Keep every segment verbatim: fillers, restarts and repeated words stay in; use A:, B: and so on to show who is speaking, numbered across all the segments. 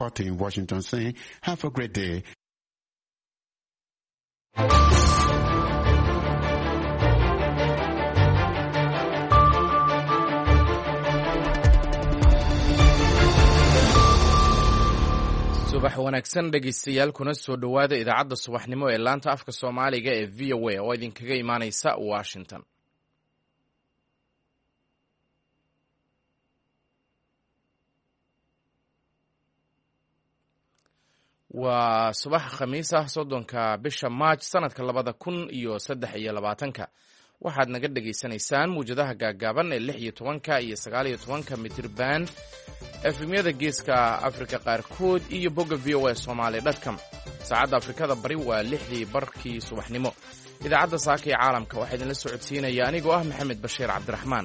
A: in Washington saying, have a great day.
B: subax wanaagsan dhegeystayaal kuna soo dhowaada idaacadda subaxnimo ee laanta afka Soomaaliga ee V O A oo idinkaga imaanaysa Washington. waa subax khamiis ah soddonka bisha March sanadka labada kun iyo saddex iyo labaatanka waxaad naga dhageysanaysaan muujadaha gaagaaban ee lix iyo tobanka iyo sagaal iyo tobanka mitir band efemyada geeska Afrika qaarkood iyo bogga V O A Somali dot com. saacadda Afrikada bari waa lixdii barkii subaxnimo. idaacadda saaka ee caalamka waxaa idinla socodsiinaya anigoo ah Maxamed Bashiir Cabdiraxmaan.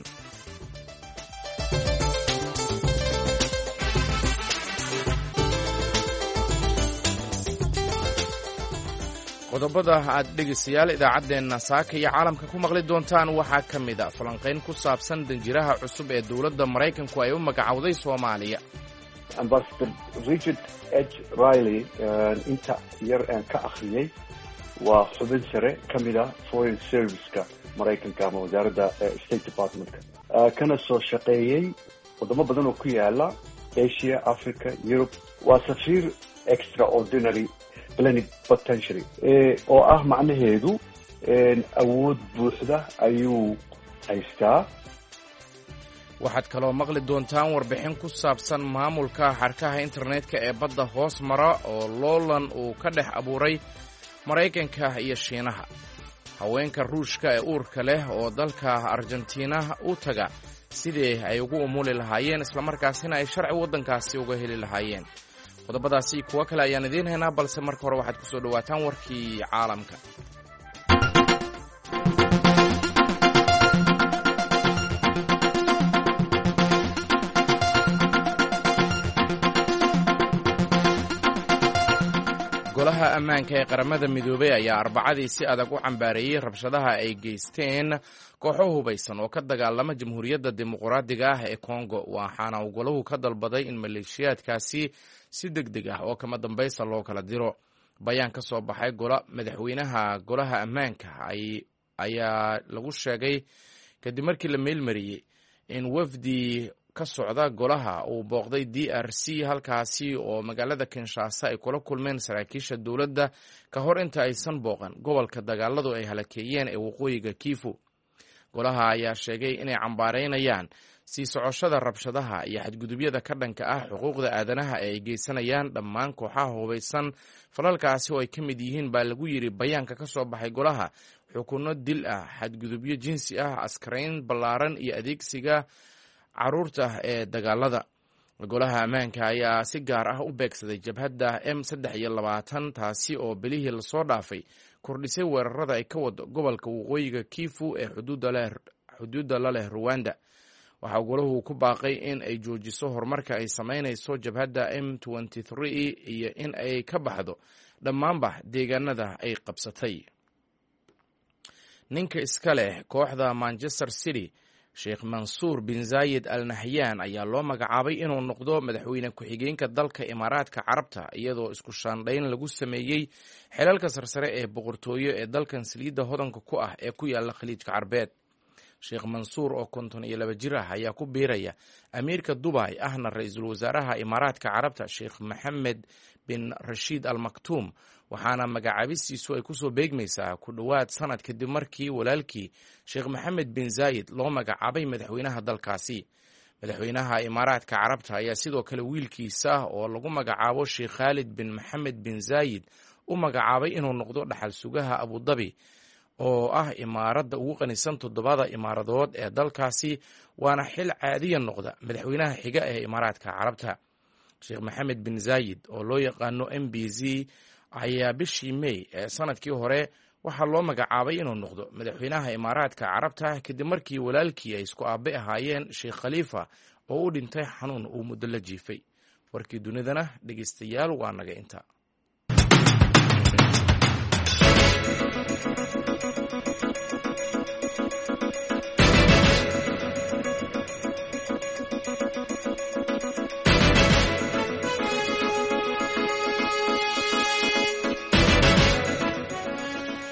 B: qodobada aad dhegeystayaal idaacaddeenna saaka iyo caalamka ku maqli doontaan waxaa ka mid a falanqayn ku saabsan danjiraha cusub ee dowladda Maraykanku ay u magacawday Soomaaliya.
C: Ambassador Richard H. Riley inta yar aan ka akhriyay waa xubin sare ka mid ah Foreign Service-ka Maraykanka ama wasaaradda State Department-ka kana soo shaqeeyay wadamo badan oo ku yaala Asia, Africa, Europe. waa safiir extraordinary potentially oo ah macnaheedu awood buuxda ayuu haystaa.
B: waxaad kaloo maqli doontaan warbixin ku saabsan maamulka xarkaha internetka ee badda hoos mara oo loolan uu ka dhex abuuray Maraykanka iyo Shiinaha. haweenka Ruushka ee uurka leh oo dalka Argentina u taga sidii ay ugu umuli lahaayeen islamarkaasina ay sharci waddankaasi uga heli lahaayeen. qodobadaasi kuwa kale ayaan idiin haynaa balse marka hore waxaad ku soo dhawaataan warkii caalamka. golaha ammaanka ee qaramada midoobay ayaa arbacadii si adag u cambaareeyey rabshadaha ay geysteen kooxo hubaysan oo ka dagaalama jamhuuriyadda dimuqraadiga ah ee Congo, waxaana uu golahu ka dalbaday in maleeshiyaadkaasi si degdeg ah oo kama dambaysta loo kala diro. bayaan ka soo baxay gola madaxweynaha golaha ammaanka ayaa lagu sheegay kadib markii la meelmariyey in wafdi ka socda golaha uu booqday D R C halkaasi oo magaalada Kinshasa ay kula kulmeen saraakiisha dowladda ka hor inta aysan booqan gobolka dagaaladu ay halakeeyeen ee waqooyiga Kivu. golaha ayaa sheegay inay cambaareynayaan sii socoshada rabshadaha iyo xadgudubyada ka dhanka ah xuquuqda aadanaha ee ay geysanayaan dhammaan kooxaha hubaysan. falalkaasi oo ay ka mid yihiin baa lagu yidhi bayaanka ka soo baxay golaha xukunno dil ah, xadgudubyo jinsi ah, askarayn ballaaran iyo adeegsiga caruurta ee dagaalada. golaha ammaanka ayaa si gaar ah u beegsaday jabhadda M saddex iyo labaatan taasi oo bilihii lasoo dhaafay kordhisay weerarada ay ka wado gobolka waqooyiga Kivu ee xuduudda la leh Rwanda. waxaa golahu ku baaqay in ay joojiso horumarka ay samaynayso jabhadda M twenty-three iyo in ay ka baxdo dhammaanba deegaanada ay qabsatay. ninka iska leh kooxda Manchester City Sheikh Mansour bin Zayed Al Nahyan ayaa loo magacaabay inuu noqdo madaxweyne ku-xigeenka dalka Imaaraadka Carabta iyadoo isku shaandhayn lagu sameeyey xilalka sarsare ee boqortooyo ee dalkan saliidda hodanka ku ah ee ku yaala Khaliijka Carbeed. Sheikh Mansour oo konton iyo laba jir ah ayaa ku biiraya amiirka Dubai ahna ra'iisul wasaaraha Imaaraadka Carabta Sheikh Mohammed bin Rashid Al Maktoum, waxaana magacaabistiisu ay ku soo beegmaysaa ku dhowaad sanad kadib markii walaalkii Sheikh Mohammed bin Zayed loo magacaabay madaxweynaha dalkaasi. madaxweynaha Imaaraadka Carabta ayaa sidoo kale wiilkiisa oo lagu magacaabo Sheikh Khalid bin Mohammed bin Zayed u magacaabay inuu noqdo dhaxal sugaha Abu Dhabi oo ah imaaradda ugu qanisan toddobada imaaradood ee dalkaasi, waana xil caadiya noqda madaxweynaha xiga ee Imaaraadka Carabta. Sheikh Mohammed bin Zayed oo loo yaqaano M B Z ayaa bishii May ee sanadkii hore waxaa loo magacaabay inuu noqdo madaxweynaha Imaaraadka Carabta kadib markii walaalkii ay isku aabe ahaayeen Sheikh Khalifa oo u dhintay xanuun uu muddo la jiifay. warkii dunidana dhegeystayaal waa naga inta.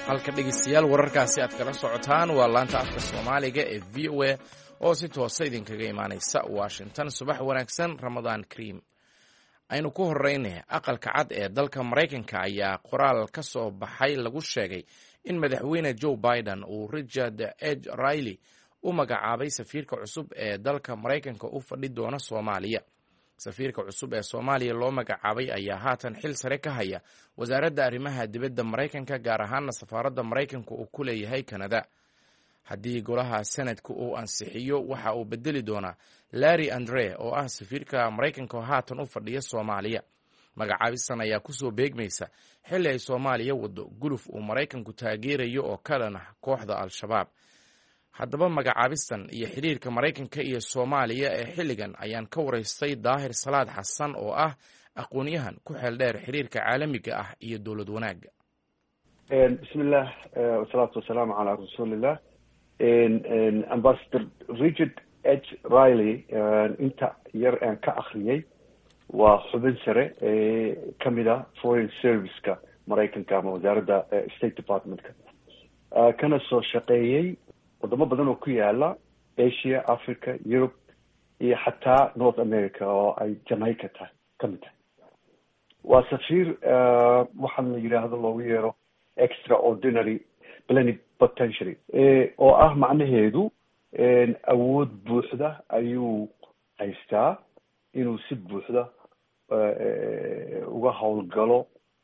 B: halka dhegeystayaal wararkaasi aad kala socotaan waa laanta afka soomaaliga ee v o a oo si toosa idinkaga imaanaysa washington. subax wanaagsan, ramadaan kariim. aynu ku horeyne aqalka cad ee dalka maraykanka ayaa qoraal ka soo baxay lagu sheegay in madaxweyne joe biden uu richard h riley u magacaabay safiirka cusub ee dalka maraykanka u fadhi doona soomaaliya. safiirka cusub ee soomaaliya loo magacaabay ayaa haatan xil sare ka haya wasaaradda arrimaha dibadda maraykanka, gaar ahaana safaaradda maraykanka uu ku leeyahay kanada. haddii golaha senadka uu ansixiyo, waxa uu bedeli doonaa larry andre oo ah safiirka maraykanka oo haatan u fadhiya soomaaliya. magacaabistan ayaa kusoo beegmaysa xilli ay soomaaliya wado guluf uu maraykanku taageerayo oo ka dhan ah kooxda al-shabaab. haddaba magacaabistan iyo xidhiirka maraykanka iyo soomaaliya ee xilligan ayaan ka waraystay daahir salaad xasan oo ah aqoon-yahan ku xeel dheer xidhiirka caalamiga ah iyo dowlad wanaagga.
C: bismillah wasalaatu wasalaamu calaa rasuulillah. ambassador richard h riley inta yar aan ka akriyay waa xubin sare ee kamid a foreign serviceka maraykanka ama wasaaradda state departmentka, kana soo shaqeeyey wadamo badan oo ku yaala asia, africa, europe iyo xataa north america oo ay jamaica tahay kamid tahay. waa safiir waxaan la yidhaahdo loogu yeero extraordinary plenipotentiary oo ah macnaheedu awood buuxda ayuu haystaa inuu si buuxda uga howlgalo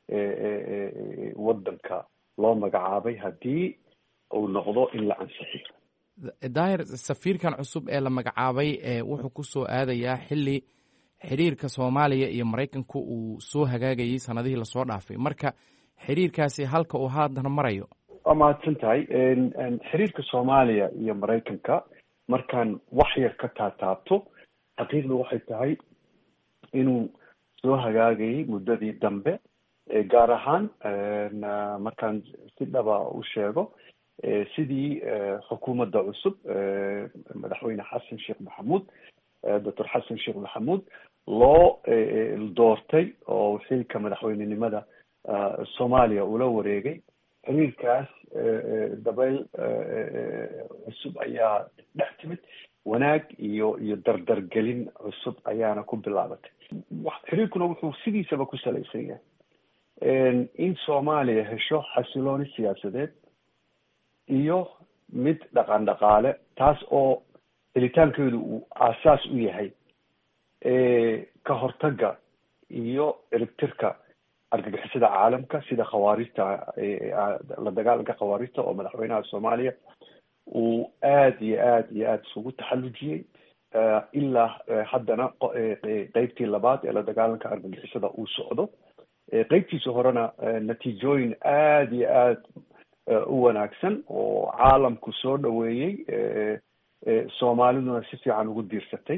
C: wadanka loo magacaabay haddii uu noqdo in la ansixiyo.
B: daahir, safiirkan cusub ee la magacaabay wuxuu ku soo aadayaa xilli xiriirka soomaaliya iyo maraykanku uu soo hagaagayay sanadihii lasoo dhaafay. marka xiriirkaasi halka uu haatan marayo.
C: waa mahadsan tahay. xiriirka soomaaliya iyo maraykanka markaan wax yar ka taataabto, xaqiiqda waxay tahay inuu soo hagaagayay muddadii dambe, gaar ahaan markaan si dhaba u sheego sidii xukuumadda cusub madaxweyne xasan sheekh maxamuud doctor xasan sheekh maxamuud loo doortay oo xilka madaxweynenimada soomaaliya ula wareegay. xiriirkaas dabayl cusub ayaa dhex timid, wanaag iyo iyo dardargelin cusub ayaana ku bilaabatay. xiriirkuna wuxuu sidiisaba ku salaysan yahay in soomaaliya hesho xasilooni siyaasadeed iyo mid dhaqan dhaqaale, taas oo helitaankeedu uu aasaas u yahay ka hortaga iyo ciribtirka argagixisada caalamka sida khawaarijta, la dagaalanka khawaarijta oo madaxweynaha soomaaliya uu aada iyo aada iyo aada isugu taxallujiyey ilaa haddana qeybtii labaad ee la dagaalanka argagixisada uu socdo. qeybtiisa horena natiijooyin aada iyo aada u wanaagsan oo caalamku soo dhaweeyey, soomaaliduna si fiican ugu diirsatay.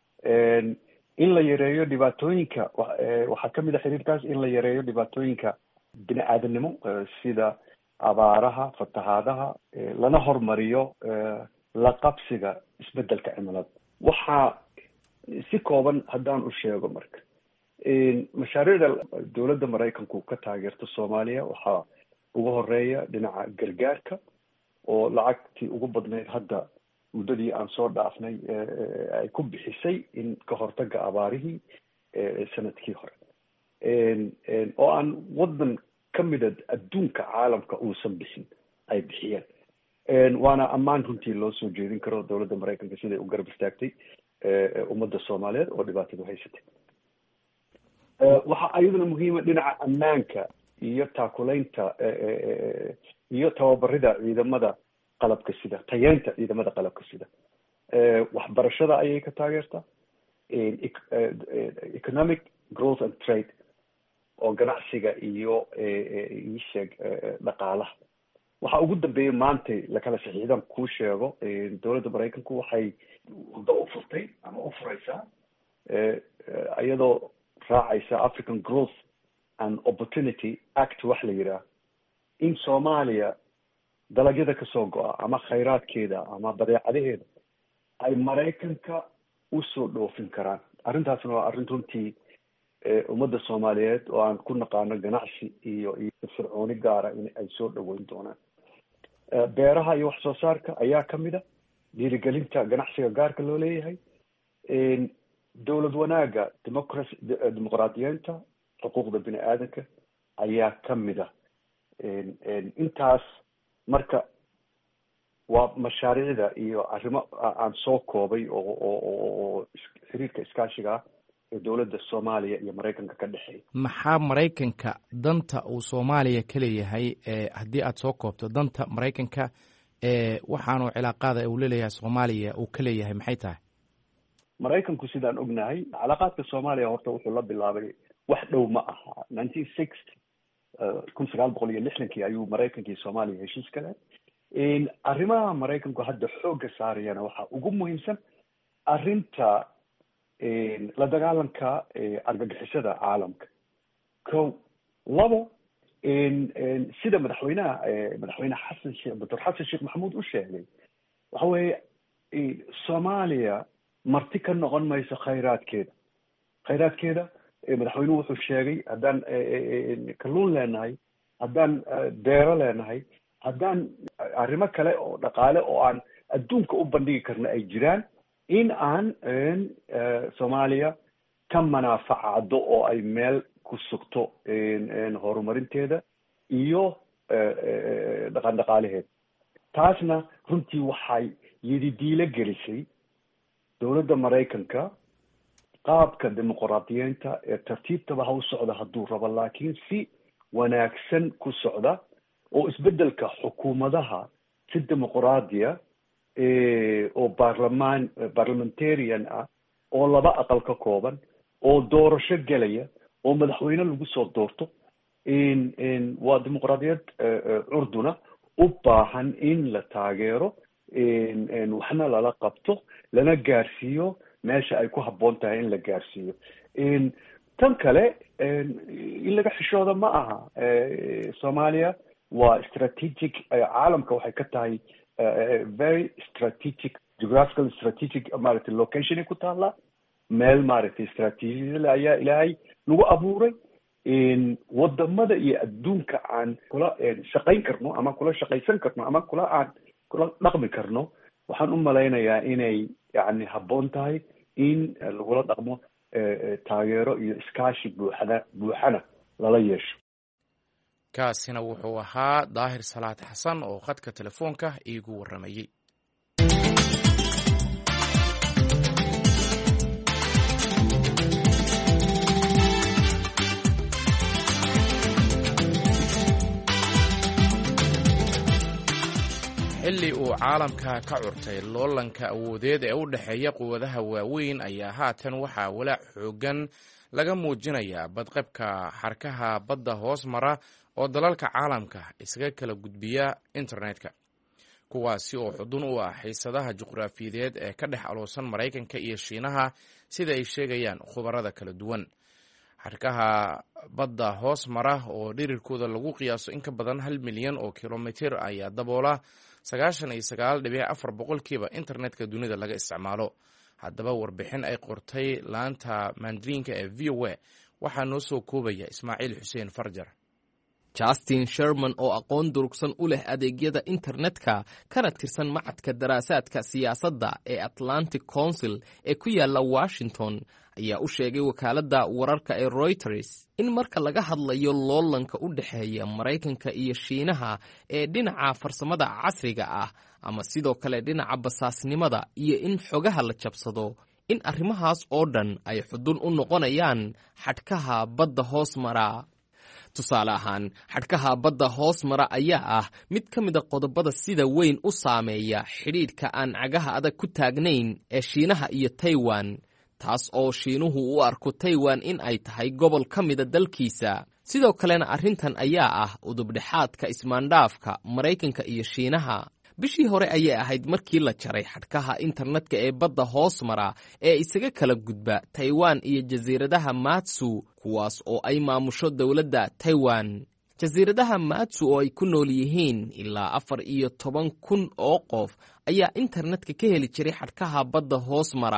C: in la yareeyo dhibaatooyinka waxaa kamid a xiriirkaas in la yareeyo dhibaatooyinka bini aadanimo sida abaaraha, fatahaadaha, lana hormariyo la qabsiga isbedelka cimilada. waxaa si kooban haddaan u sheego marka mashaariicda dowladda maraykanku ka taageerto soomaaliya waxaa ugu horeeya dhinaca gargaarka oo lacagtii ugu badnayd hadda muddadii aan soo dhaafnay ay ku bixisay in ka hortaga abaarihii sanadkii hore, oo aan wadan kamida adduunka caalamka uusan bixin ay bixiyeen. waana ammaan runtii loo soo jeedin karo dowladda maraykanka siday u garab istaagtay ummadda soomaaliyeed oo dhibaatadu haysatay. waxaa ayaduna muhiima dhinaca ammaanka iyo taakulaynta iyo tababarida ciidamada qalabka sida, tayeenta ciidamada qalabka sida. waxbarashada ayay ka taageertaa, economic growth and trade oo ganacsiga iyo isheeg dhaqaalaha. waxa ugu dambeeya maantay lakala saxiixdan kuu sheego, dowladda maraykanku waxay wado u furtay ama u fureysaa iyadoo raacaysa African Growth and Opportunity Act wax la yidhaah, in soomaaliya dalagyada kasoo go-a ama khayraadkeeda ama badeecadaheeda ay maraykanka usoo dhoofin karaan. arrintaasna waa arrin runtii ummadda soomaaliyeed oo aan ku naqaano ganacsi iyo iyo firfircooni gaara in ay soo dhaweyn doonaan. beeraha iyo wax soo saarka ayaa kamid a dhiirigelinta ganacsiga gaarka loo leeyahay, dowlad wanaaga, democracy dimuqraadiyeenta, xuquuqda bini aadanka ayaa kamid a. intaas marka waa mashaariicda iyo arrimo aan soo koobay oo oo xiriirka iskaashiga ah ee dowladda Soomaaliya iyo Mareykanka ka dhexeeya.
B: maxaa Mareykanka danta uu Soomaaliya ka leeyahay ee haddii aad soo koobto danta Mareykanka ee waxaanu cilaaqada uu leeyahay Soomaaliya uu ka leeyahay maxay tahay?
C: Mareykanku sidaan ognahay cilaaqaadka Soomaaliya horta wuxuu la bilaabay wax dhow ma aha nineteen sixty kun sagaal boqol iyo lixdankii ayuu Mareykanka iyo Soomaaliya heshiis galeen. in arrimaha Mareykanku hadda xoogga saarayana waxaa ugu muhiimsan arrinta la dagaalanka argagixisada caalamka. kow labo sida madaxweynaha madaxweyne xasan sheekh doctor xasan sheekh maxamuud u sheegay waxa weeye Soomaaliya marti ka noqon mayso khayraadkeeda khayraadkeeda madaxweynuhu wuxuu sheegay haddaan kalluun leenahay, haddaan beero leenahay, haddaan arrimo kale oo dhaqaale oo aan adduunka u bandhigi karna ay jiraan, in aan Soomaaliya ka manaafacado oo ay meel ku sugto horumarinteeda iyo dhaqan dhaqaalaheeda. taasna runtii waxay yididiilo gelisay dowladda Mareykanka qaabka dimuqraadiyeenta ee tartiibtaba ha u socda hadduu rabo, laakiin si wanaagsan ku socda oo isbedelka xukuumadaha si dimuqraadiya oo baarlamaan parliamentarian ah oo laba aqal ka kooban oo doorasho gelaya oo madaxweyne lagu soo doorto in waa dimuqraadiyad curduna u baahan in la taageero, waxna lala qabto, lana gaarsiiyo meesha ay ku habboon tahay in la gaarsiiyo. tan kale in laga xishooda ma aha. Soomaaliya waa strategic, caalamka waxay ka tahay very strategic geographical strategic maaragtay location ay ku taalla, meel maaragtay strategic ayaa ilaahay lagu abuuray. wadamada iyo adduunka aan kula shaqayn karno ama kula shaqaysan karno ama kula aan kula dhaqmi karno, waxaan u malaynayaa inay yani habboon tahay in lagula dhaqmo taageero iyo iskaashi buuxda buuxana lala yeesho.
B: kaasina wuxuu ahaa Daahir Salaad Xasan oo khadka telefoonka iigu waramayay. xilli uu caalamka ka curtay loolanka awoodeed ee u dhexeeya quwadaha waaweyn ayaa haatan waxaa walaac xoogan laga muujinayaa badqabka xarkaha badda hoos mara oo dalalka caalamka isaga kala gudbiya internetka, kuwaasi oo xudun u ah xiisadaha juqraafiyeed ee ka dhex aloosan Mareykanka iyo Shiinaha sida ay sheegayaan khubarada kala duwan. xarkaha badda hoos mara oo dhirirkooda lagu qiyaaso in ka badan hal milyan oo kilomitir ayaa daboola sagaashan iyo sagaal dhibic afar boqolkiiba internetka dunida laga isticmaalo. haddaba warbixin ay qortay laanta Mandarinka ee V O A waxaa noo soo koobaya Ismaaciil Xuseen Farjar.
D: Justin Sherman oo aqoon durugsan u leh adeegyada internetka kana tirsan macadka daraasaadka siyaasadda ee Atlantic Council ee ku yaala Washington ayaa u sheegay wakaaladda wararka ee Reuters in marka laga hadlayo loolanka u dhexeeya Mareykanka iyo Shiinaha ee dhinaca farsamada casriga ah ama sidoo kale dhinaca basaasnimada iyo in xogaha la jabsado, in arrimahaas oo dhan ay xudun u noqonayaan xadhkaha badda hoos mara. tusaale ahaan, xadhkaha badda hoos mara ayaa ah mid ka mid a qodobada sida weyn u saameeya xidhiidhka aan cagaha adag ku taagnayn ee Shiinaha iyo Taiwan, taas oo Shiinuhu u arko Taiwan in ay tahay gobol ka mida dalkiisa. sidoo kalena arrintan ayaa ah udubdhexaadka ismaandhaafka Mareykanka iyo Shiinaha. bishii hore ayay ahayd markii la jaray xadhkaha internetka ee badda hoos mara ee isaga kala gudba Taiwan iyo jasiiradaha Matsu, kuwaas oo ay maamusho dowladda Taiwan. jasiiradaha Matsu oo ay ku nool yihiin ilaa afar iyo toban kun oo qof ayaa internetka ka heli jiray xadhkaha badda hoos mara.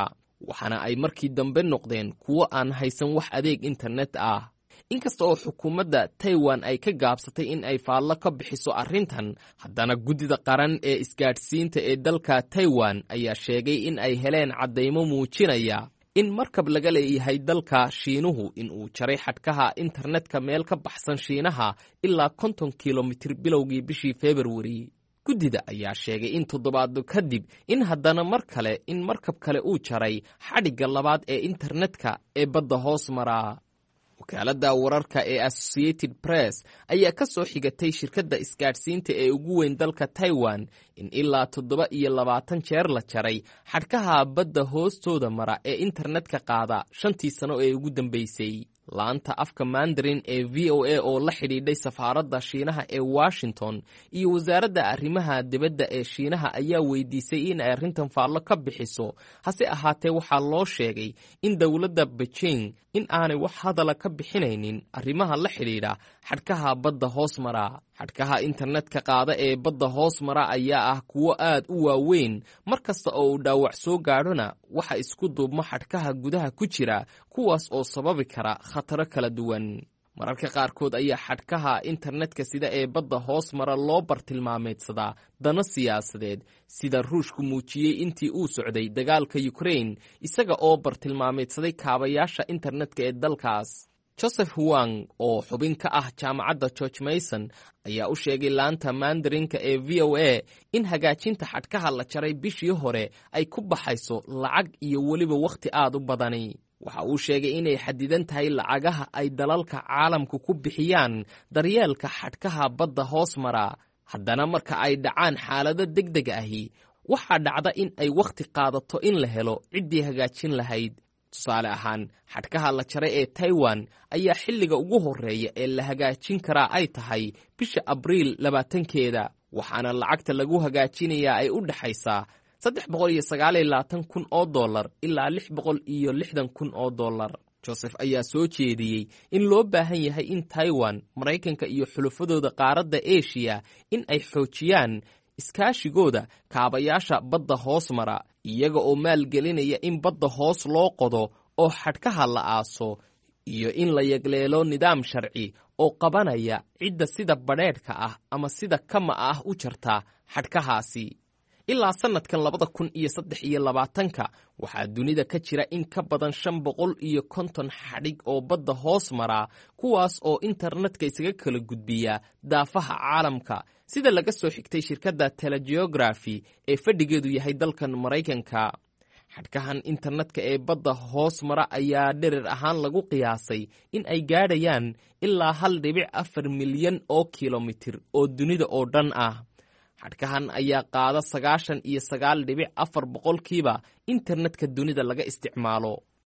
D: waxaana ay markii dambe noqdeen kuwo aan haysan wax adeeg internet ah. inkasta oo xukuumadda Taiwan ay ka gaabsatay in ay faallo ka bixiso arrintan, haddana guddida qaran ee isgaadhsiinta ee dalka Taiwan ayaa sheegay in ay heleen caddaymo muujinaya in markab laga leeyahay dalka Shiinuhu in uu jaray xadhkaha internetka meel ka baxsan Shiinaha ilaa konton kilomitir bilowgii bishii February. guddida ayaa sheegay in toddobaad kadib in haddana mar kale in markab kale uu jaray xadhigga labaad ee internetka ee badda hoos mara. wakaaladda wararka ee Associated Press ayaa ka soo xigatay shirkadda isgaadhsiinta ee ugu weyn dalka Taiwan in ilaa toddoba iyo labaatan jeer la jaray xadhkaha badda hoostooda mara ee internetka qaada shantii sano ee ugu dambeysay. laanta afka Mandarin ee V O A oo la xidhiidhay safaaradda Shiinaha ee Washington iyo wasaaradda arrimaha dibadda ee Shiinaha ayaa weydiisay in ay arrintan faallo ka bixiso, hase ahaatee waxaa loo sheegay in dowladda Beijing in aanay wax hadala ka bixinaynin arrimaha la xidhiidha xadhkaha badda hoos mara. xadhkaha internetka qaada ee badda hoos mara ayaa ah kuwo aad u waaweyn, mar kasta oo uu dhaawac soo gaadhona waxa isku duubma xadhkaha gudaha ku jira, kuwaas oo sababi kara khataro kala duwan. mararka qaarkood ayaa xadhkaha internetka sida ee badda hoos mara loo bartilmaameedsadaa dano siyaasadeed, sida Ruushku muujiyey intii uu socday dagaalka Ukraine, isaga oo bartilmaameedsaday kaabayaasha internetka ee dalkaas. Joseph Huang oo xubin ka ah jaamacadda George Mason ayaa u sheegay laanta Mandarinka ee V O A in hagaajinta xadhkaha la jaray bishii hore ay ku baxayso lacag iyo weliba wakhti aad u badani. waxa uu sheegay inay xadidan tahay lacagaha ay dalalka caalamku ku bixiyaan daryeelka xadhkaha badda hoos mara. haddana marka ay dhacaan xaalado degdeg ahi, waxaa dhacda in ay wakhti qaadato in la helo ciddii hagaajin lahayd. tusaale ahaan, xadhkaha la jaray ee Taiwan ayaa xilliga ugu horreeya ee la hagaajin karaa ay tahay bisha Abriil labaatankeeda, waxaana lacagta lagu hagaajinayaa ay u dhaxaysaa saddex boqol iyo sagaal iyo labaatan kun oo dollar ilaa lix boqol iyo lixdan kun oo dollar. Joseph ayaa soo jeediyey in loo baahan yahay in Taiwan, Maraykanka iyo xulafadooda qaaradda Asia in ay xoojiyaan iskaashigooda kaabayaasha badda hoos mara, iyaga oo maalgelinaya in badda hoos loo qodo oo xadhkaha la aaso, iyo in la yagleelo nidaam sharci oo qabanaya cidda sida badheedhka ah ama sida kama ah u jarta xadhkahaasi. ilaa sanadkan labada kun iyo saddex iyo labaatanka waxaa dunida ka jira in ka badan shan boqol iyo konton xadhig oo badda hoos mara, kuwaas oo internetka isaga kala gudbiya daafaha caalamka, sida laga soo xigtay shirkadda Telegeography ee fadhigeedu yahay dalkan Maraykanka. xadhkahan internetka ee badda hoos mara ayaa dherer ahaan lagu qiyaasay in ay gaadhayaan ilaa hal dhibic afar milyan oo kilomitir oo dunida oo dhan ah. xadhkahan ayaa qaada sagaashan iyo sagaal dhibic afar boqolkiiba internetka dunida laga isticmaalo.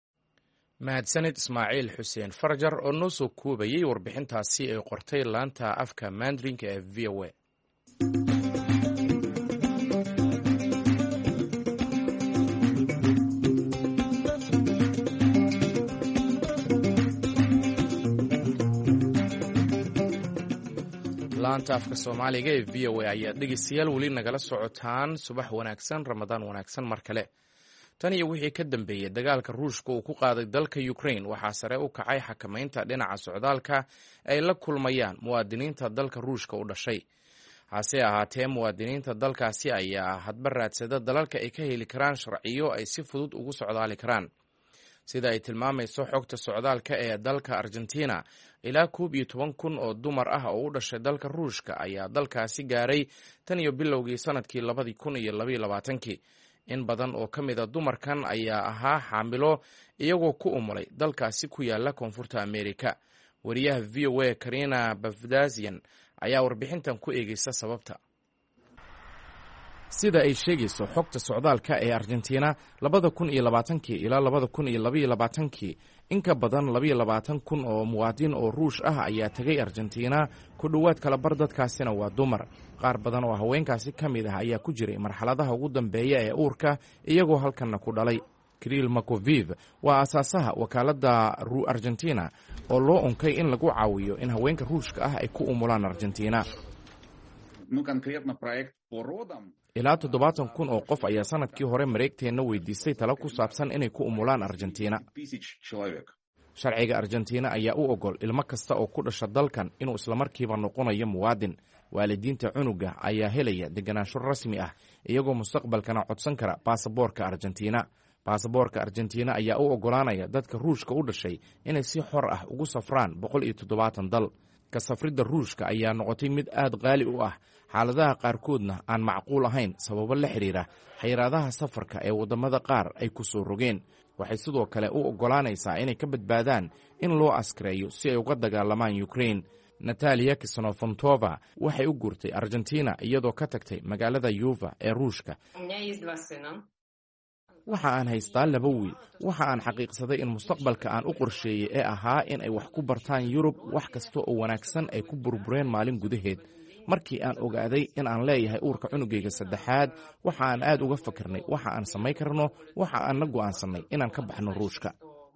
B: mahadsanid Ismaaciil Xuseen Farjar oo noo soo koobayay warbixintaasi ay qortay laanta afka Mandarinka ee V O A. laanta afka Soomaaliga ee V O A ayaa dhegeystayaal weli nagala socotaan. subax wanaagsan, ramadaan wanaagsan mar kale. tan iyo wixii ka dambeeyey dagaalka Ruushka uu ku qaaday dalka Ukraine, waxaa sare u kacay xakamaynta dhinaca socdaalka ay la kulmayaan muwaadiniinta dalka Ruushka u dhashay. hase ahaatee, muwaadiniinta dalkaasi ayaa hadba raadsada dalalka ay ka heli karaan sharciyo ay si fudud ugu socdaali karaan. sida ay tilmaamayso xogta socdaalka ee dalka Argentina, ilaa koob iyo toban kun oo dumar ah oo u dhashay dalka Ruushka ayaa dalkaasi gaaray tan iyo bilowgii sanadkii labadii kun iyo labaiyo labaatankii. in badan oo ka mid a dumarkan ayaa ahaa xaamilo iyagoo ku umulay dalkaasi ku yaala koonfurta Ameerika. wariyaha V O A Karina Bavdazian ayaa warbixintan ku eegeysa sababta. sida ay sheegayso xogta socdaalka ee Argentina, labada kun iyo labaatankii ilaa labada kun iyo labaiyo labaatankii, in ka badan labaiyo labaatan kun oo muwaadin oo Ruush ah ayaa tegay Argentina. ku dhowaad kala bar dadkaasina waa dumar. qaar badan oo haweenkaasi ka mid ah ayaa ku jiray marxaladaha ugu dambeeya ee uurka, iyagoo halkanna ku dhalay. Kirill Makoviv waa asaasaha wakaaladda Argentina oo loo unkay in lagu caawiyo in haweenka Ruushka ah ay ku umulaan Argentina. ilaa toddobaatan kun oo qof ayaa sanadkii hore mareegteenna weydiistay talo ku saabsan inay ku umulaan Argentina. Sharciga Argentina ayaa u ogol ilmo kasta oo ku dhasha dalkan inuu islamarkiiba noqonayo muwaadin. Waalidiinta cunuga ayaa helaya deganaansho rasmi ah iyagoo mustaqbalkana codsan kara baasaboorka Argentina. Baasaboorka Argentina ayaa u ogolaanaya dadka Ruushka u dhashay inay si xor ah ugu safraan boqol iyo toddobaatan dal. Ka safridda Ruushka ayaa noqotay mid aad qaali u ah, xaaladaha qaarkoodna aan macquul ahayn sababo la xiriira xayiraadaha safarka ee waddamada qaar ay ku soo rogeen. Waxay sidoo kale u ogolaanaysaa inay ka badbaadaan in loo askareeyo si ay uga dagaalamaan Ukraine. Natalia Kisanofontova waxay u guurtay Argentina iyadoo ka tagtay magaalada Yuva ee Ruushka. Waxa aan haystaa laba wiil. Waxa aan xaqiiqsaday in mustaqbalka aan u qorsheeyey ee ahaa in ay wax ku bartaan Yurub wax kasta oo wanaagsan ay ku burbureen maalin gudaheed. Markii aan ogaaday in aan leeyahay uurka cunugayga saddexaad, waxa aan aad uga fakirnay waxa aan samayn karno, waxa aan na go'aansanay inaan ka baxno Ruushka.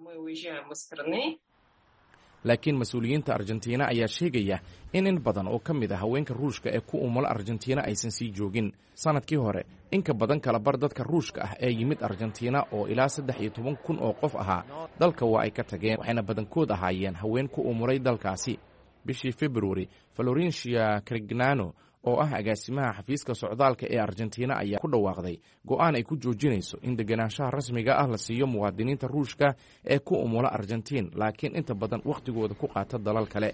B: Laakiin mas-uuliyiinta Argentina ayaa sheegaya in in badan oo ka mid ah haweenka Ruushka ee ku umula Argentina aysan sii joogin. Sanadkii hore, in ka badan kala bar dadka Ruushka ah ee yimid Argentina oo ilaa saddex iyo toban kun oo qof ahaa, dalka waa ay ka tageen, waxayna badankood ahaayeen haween ku umulay dalkaasi. Bishii February, Florencia Crignano oo ah agaasimaha xafiiska socdaalka ee Argentina ayaa ku dhawaaqday go'aan ay ku joojinayso in deganaanshaha rasmiga ah la siiyo muwaadiniinta Ruushka ee ku umula Argentina, laakiin inta badan waqtigooda ku qaata dalal kale.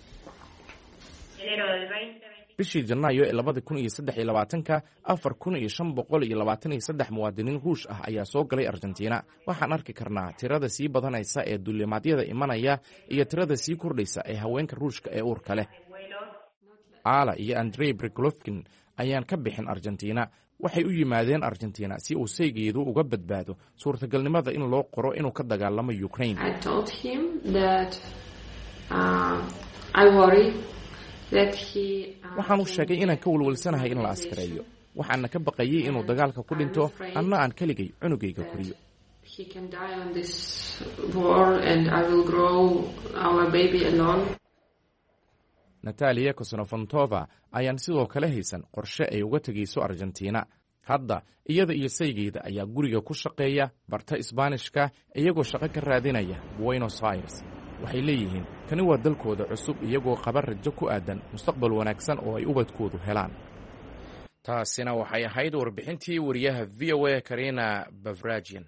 B: Bishii Janaayo ee labada kun iyo saddex iyo labaatanka, afar kun iyo shan boqol iyo labaatan iyo saddex muwaadiniin Ruush ah ayaa soo galay Argentina. Waxaan arki karnaa tirada sii badanaysa ee duulimaadyada imanaya iyo tirada sii kordhaysa ee haweenka Ruushka ee uurka leh. Ala iyo Andrei Briklovkin ayaan ka bixin Argentina. Waxay u yimaadeen Argentina si uu saygeedu uga badbaado suurtagalnimada in loo qoro inuu ka dagaalamo Ukraine. Waxaan u sheegay inaan ka walwalsanahay in la askareeyo. Waxaana ka baqayay inuu dagaalka ku dhinto, anna aan keligay cunugayga koriyo. Natalia Kisanofontova ayaan sidoo kale haysan qorshe ay uga tegayso Argentina. Hadda iyada iyo saygeeda ayaa guriga ku shaqeeya, barta Isbaanishka, iyagoo shaqo ka raadinaya Buenos Aires. Waxay leeyihiin kani waa dalkooda cusub iyagoo qaba rajo ku aadan mustaqbal wanaagsan oo ay ubadkoodu helaan. Taasina waxay ahayd warbixintii wariyaha V O A Karina Bavrajian.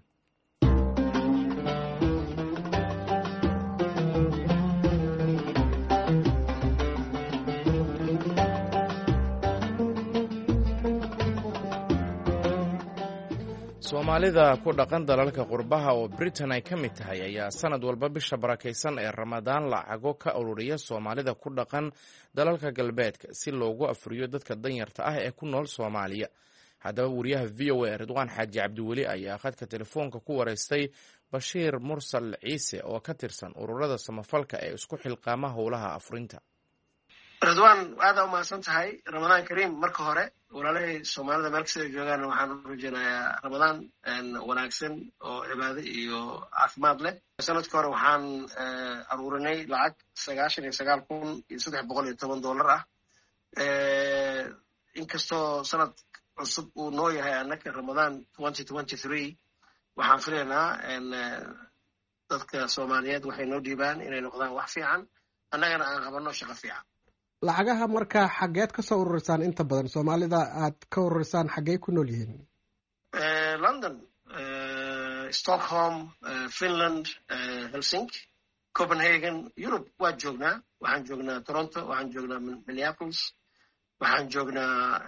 B: Soomaalida ku dhaqan dalalka qurbaha oo Britain ay ka mid tahay ayaa sanad walba bisha barakaysan ee Ramadaan lacago ka ururiya Soomaalida ku dhaqan dalalka galbeedka si loogu afriyo dadka danyarta ah ee ku nool Soomaaliya. Haddaba wariyaha V O A Ridwaan Xaaji Cabdiweli ayaa khadka telefoonka ku wareystay Bashiir Mursal Ciise oo ka tirsan ururada samafalka ee isku xilqaama howlaha afrinta.
E: Ridwaan, aad u mahadsan tahay. Ramadaan Kariim. Marka hore walaalahay Soomaalida meel kasta ay joogaan waxaan u rajaynayaa Ramadaan wanaagsan oo cibaado iyo caafimaad leh. Sanadkii hore waxaan aruurinay lacag sagaashan iyo sagaal kun iyo saddex boqol iyo toban dollar ah. Inkastoo sanad cusub uu noo yahay annaka Ramadaan twenty twenty-three, waxaan filaynaa dadka Soomaaliyeed waxay noo dhiibaan inay noqdaan wax fiican, annagana aan qabanno shaqo fiican.
F: lacagaha markaa xageed ka soo ururisaan inta badan Soomaalida aad ka ururisaan xagee ku nool yihiin?
E: London, Stockholm, Finland, Helsinki, Copenhagen, Europe waa joognaa. Waxaan joognaa Toronto, waxaan joognaa Minneapolis, waxaan joognaa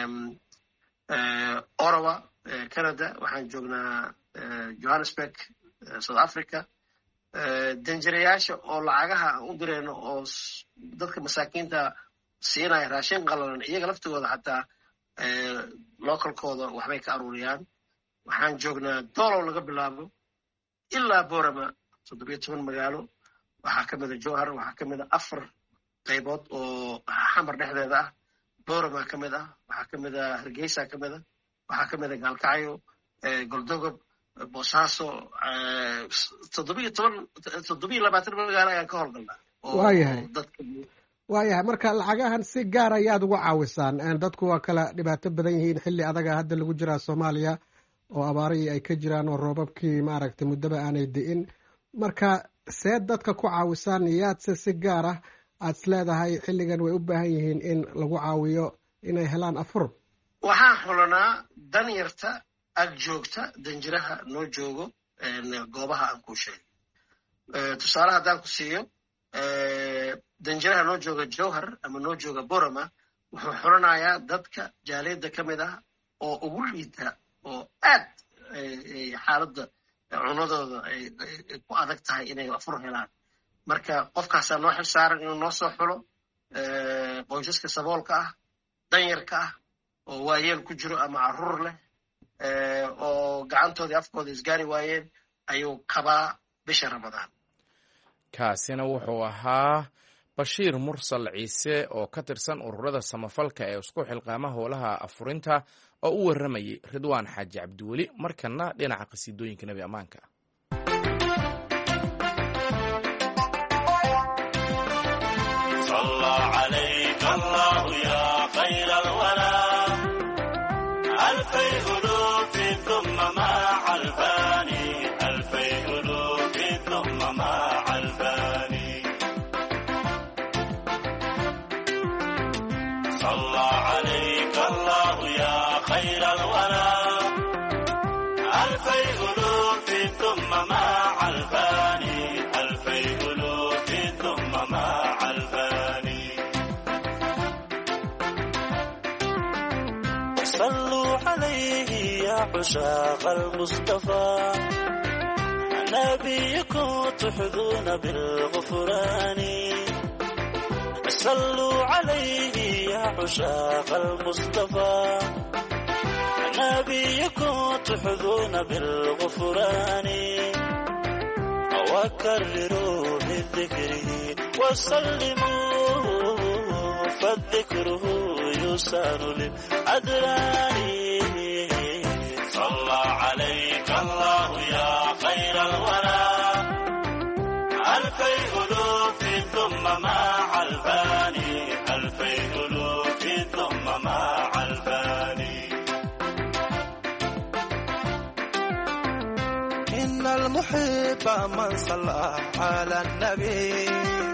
E: Ottawa, Canada, waxaan joognaa Johannesburg, South Africa. danjirayaasha oo lacagaha u direyno oo dadka masaakiinta siinaya raashin qalalan iyaga laftooda xataa localkooda waxbay ka aruuriyaan. Waxaan joognaa Doolow laga bilaabo ilaa Boorama, toddobiyo toban magaalo. Waxaa ka mida Jowhar, waxaa ka mida afar qaybood oo xamar dhexdeeda ah. Boorama ka mid ah, waxaa ka mida Hargeysa ka mida, waxaa ka mida Gaalkacyo, Goldogob, Boosaaso, toddobiyo toban toddobiyo labaatan magaalo ayaan ka howlgalnaa.
F: Waayahay.
E: Dadka
F: waayahay marka lacagahan si gaar ayaad uga caawisaan dadku waa kala dhibaato badan yihiin xilli adaga hadda lagu jiraa soomaaliya oo abaarihii ay ka jiraan oo roobabkii maaragtay muddaba aanay di'in marka see dadka ku caawisaan yaadse si gaar ah aad is leedahay xilligan way u baahan yihiin in lagu caawiyo inay helaan afur
E: waxaan xulanaa dan yarta ag joogta danjiraha noo joogo goobaha aan kuu sheegay tusaale haddaan ku siiyo danjiraha noo jooga jowhar ama noo jooga borama wuxuu xulanayaa dadka jaaliyadda ka mid ah oo ugu liita oo aad xaaladda cunadooda ay ku adag tahay inay afur helaan marka qofkaasaa noo xil saaran inuu noo soo xulo qoysaska saboolka ah danyarka ah oo waayeel ku jiro ama carruur leh oo gacantoodii afkooda isgaari waayeen ayuu kabaa bisha ramadaan
B: kaasina wuxuu ahaa bashiir mursal ciise oo ka tirsan ururada samafalka ee isku xilqaama howlaha afurinta oo u warramayay ridwaan xaaji cabdiweli markana dhinaca qasiidooyinka nebi ammaanka
G: عشاق المصطفى نبيكم تحظون بالغفران صلوا عليه يا عشاق المصطفى نبيكم تحظون بالغفران وكرروا بذكره وسلموا فالذكره يسار للأدران صلى عليك الله يا خير الورى ألفي ألوف ثم مع الباني ألفي ألوف ثم مع الباني إن المحب من صلى على النبي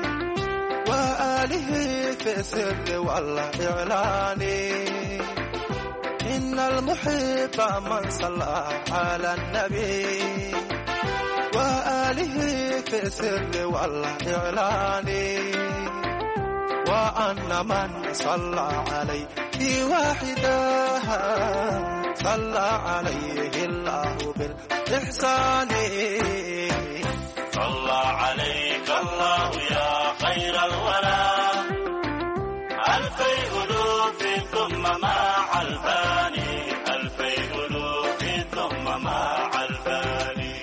G: وآله في السر والإعلان إن المحب من صلى على النبي وآله في السر والإعلان وأن من صلى عليه واحدا صلى عليه الله بالإحسان صلى عليك الله يا خير الورى ألفي ألوف ثم مع الباني ألفي ألوف ثم مع الباني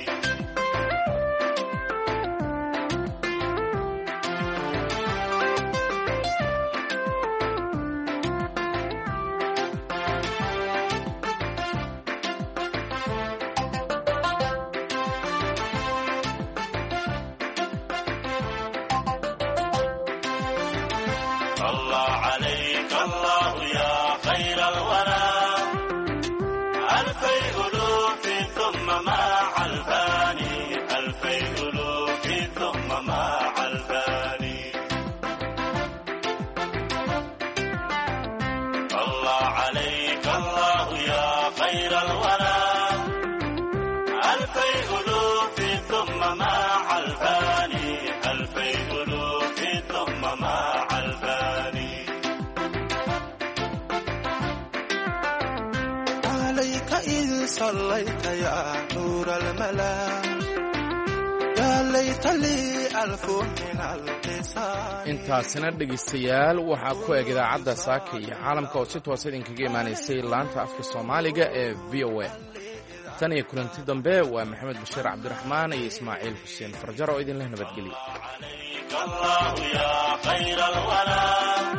G: صليت يا نور الملا يا ليت لي ألف من اللسان
B: intaasina dhegeystayaal waxaa ku eg idaacadda saaka iyo caalamka oo si toos idinkaga imaanaysay laanta afka Soomaaliga ee V O A tan iyo kulanti dambe waa maxamed bashiir cabdiraxmaan iyo ismaaciil xuseen farjar oo idin leh nabadgelyo
G: الله يا خير الورى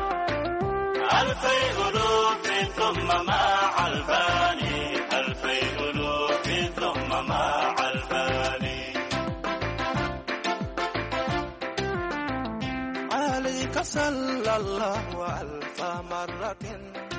G: ألفي ألوف ثم مع الباني ألفي ألوف ثم مع الباني عليك
H: عليك صلى الله ألف مرة